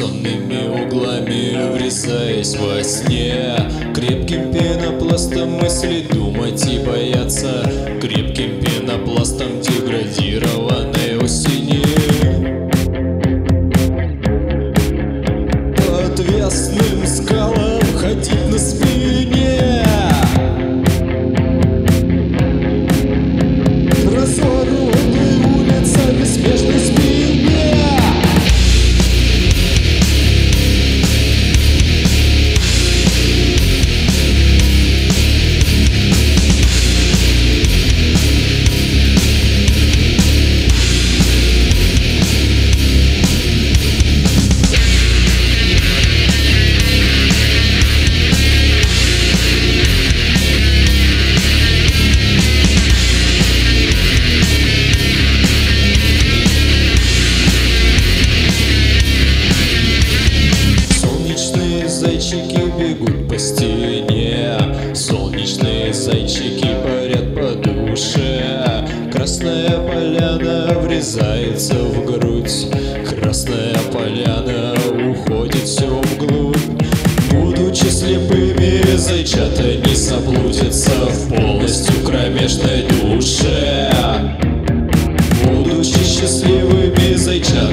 сонными углами врезаясь во сне, крепким пенопластом мысли думать и бояться, крепким пенопластом деградированной осени. По отвесным скалам ходить на спине, разорванной улицами спешной спине. Зайчики бегут по стене, солнечные зайчики парят по душе. Красная поляна врезается в грудь, красная поляна уходит все вглубь. Будучи слепыми, зайчата не заблудятся в полностью кромешной душе. Будучи счастливыми, зайчата